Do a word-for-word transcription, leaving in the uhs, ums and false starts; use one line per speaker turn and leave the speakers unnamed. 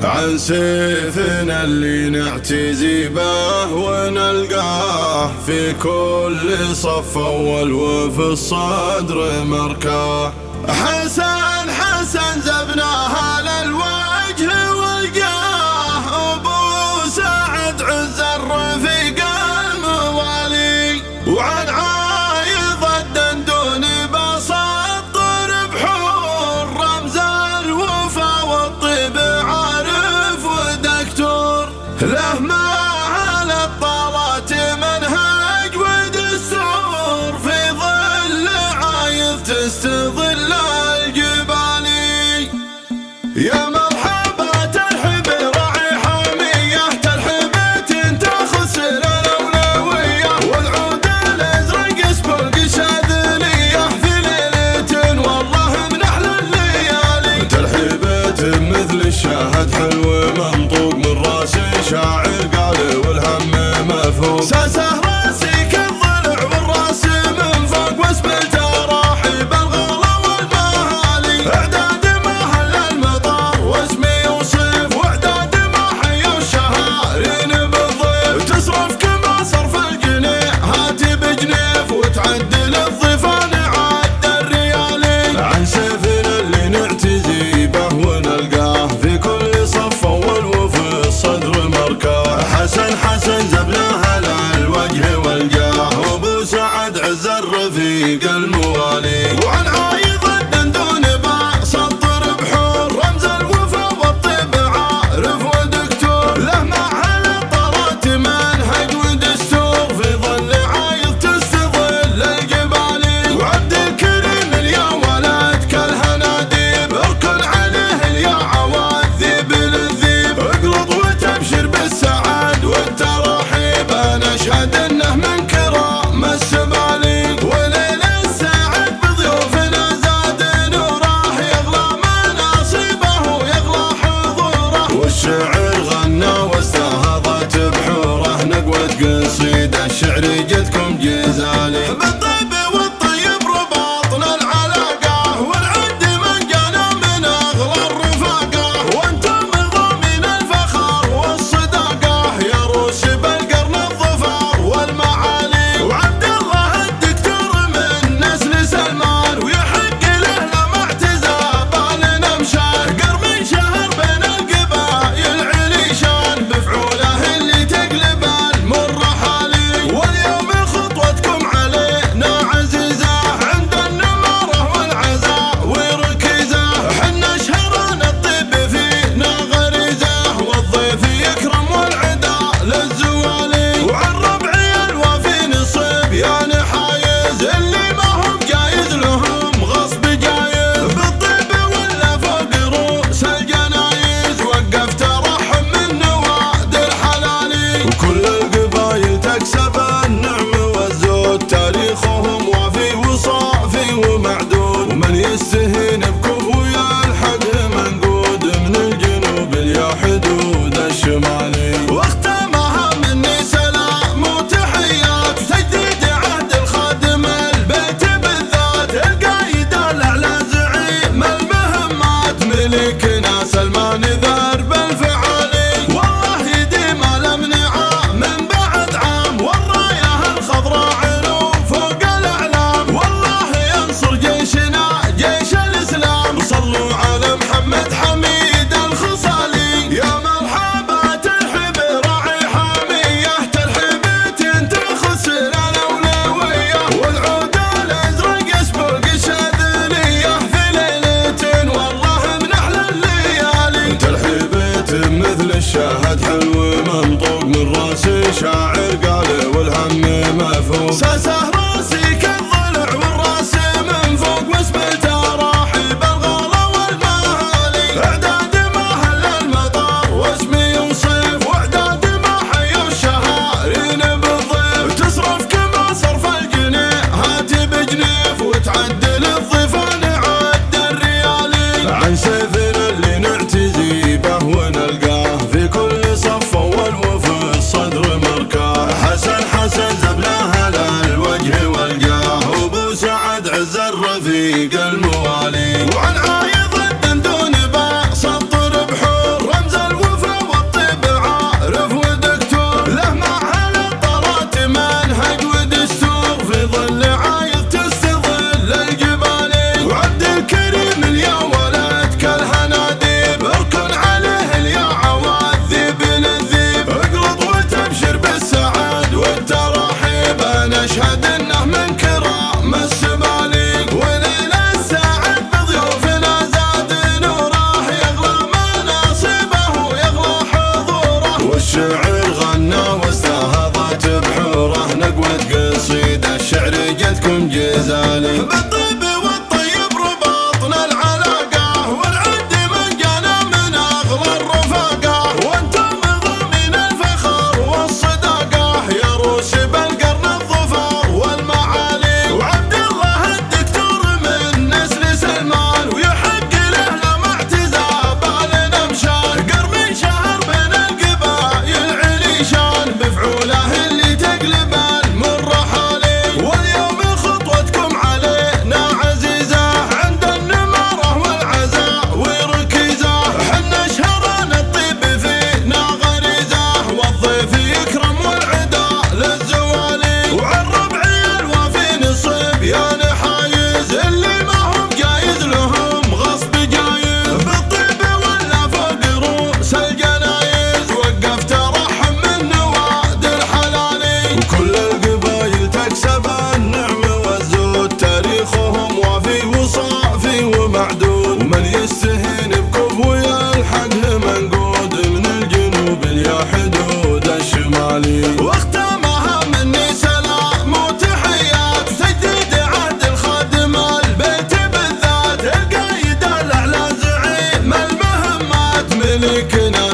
عن سيفنا اللي نعتزي به ونلقاه في كل صف أول وفي الصدر مركاه. حسن حسن زبناها للوجه والجاه، أبو سعد عز الرفيق الموالي، وعن عايض الدندون بسطر بحور رمز الوفا والطيب عارف ودكتور، له مع الطالات منهج ودستور، في ظل عايض تستظل الجبالي. يا مرحبا ترحب راعي حامية، ترحبة تاخذ الأولوية، والعود الأزرق يسبق الشاذلية، في ليلة والله من أحلى الليالي. ترحبة مثل الشاهد حلو منطوق من راس شاعر قال والهم مفهوم، ساسه راسي كالضلع والراس من فوق، واسم التراحيب الغلا والمهالي. اعداد مهل المطار واسمي يوصف، واعداد ما حيوا الشهارين بالضيف، تصرف كما صرف الجنيه هاتي بجنيف، وتعدل الضيفان عد الريالي. عن سيفنا اللي نعتزي به ونلقاه في كل صف اول وفي الصدر مركاه. حسن حسن زبناها للوجه والجاه، وابو سعد عز الرفيق الموالي، وعن عايض الدندون بسطر بحور رمز الوفا والطيب عارف ودكتور، له مع الطلات منهج ودستور، في ظل عايض تستظل الجبالي. وعبد الكريم اليا ولد كالهناديب، اركن عليه اليا عواذيب للذيب، اقلط وتبشر بالسعد والتراحيب، انا اشهد انه من كرام السبالي. وليل السعد بضيوفنا زاد نوره، يغلى مناصبه يغلى حضوره، والشعر غنى واستهضت بحوره، نقوة قصيدة الشعر جتكم جزالي. بالطيب والطيب رباطنا العلاقة، والعد من جانا من اغلى الرفاقة، وانتم ضامن الفخر والصداقة، يا روس بالقرن الظفر والمعالي. وعبد الله الدكتور من نسل سلمان، ويحق له لما اعتزى بالنا مشان، قرب شهر بين القبائل عليشان، بفعوله اللي تقلب المر حالي. واليوم خطوتكم علينا عزيزة، عند النمارة والعزاء وركيزة، حنا شهران الطيب فينا غريزة، والضيف يكرم والعدا للزوالي. وعن ربعي الوفي نصيب يا نحايز، اللي ما هم جايز لهم غصب جايز، بالطيب ولا فوق روس الجنايز، وقف ترحم من نواد الحلالي. وكل القبايل تكسب النعم والزود، تاريخهم وافي وصافي ومعدود، ومن يستهين بكفو يلحق منقود، من الجنوب اليا حدود الشمالي. واختمها مني سلام وتحيات، وتجديد عهد الخادم البيت بالذات، القايد الاعلى زعيم المهمات، ملكنا سلمان ذرب الفعالي. والله يديم الامنعه من بعد عام، والرايه الخضراء علو فوق الاعلام، والله ينصر جيشنا جيش الاسلام، صلوا على محمد حميد الخصالي. يا مرحبا ترحب راعي حامية، ترحبة تاخذ الأولوية، والعود الأزرق يسبق الشاذلية، في ليلة والله من أحلى الليالي. ترحبة مثل الشاهد حلو منطوق من راس شاعر قال والهم مفهوم، ساسه راسي كالضلع والراس من فوق، واسم التراحيب الغلا والمهالي. اعداد مهل المطار واسمي يوصف، واعداد ما حيوا الشهارين بالضيف، تصرف كما صرف الجنيه هاتي بجنيف، وتعدل الضيفان عد الريالي. عن سيفنا اللي نعتزي به ونلقاه في كل صف اول وفي الصدر سيفك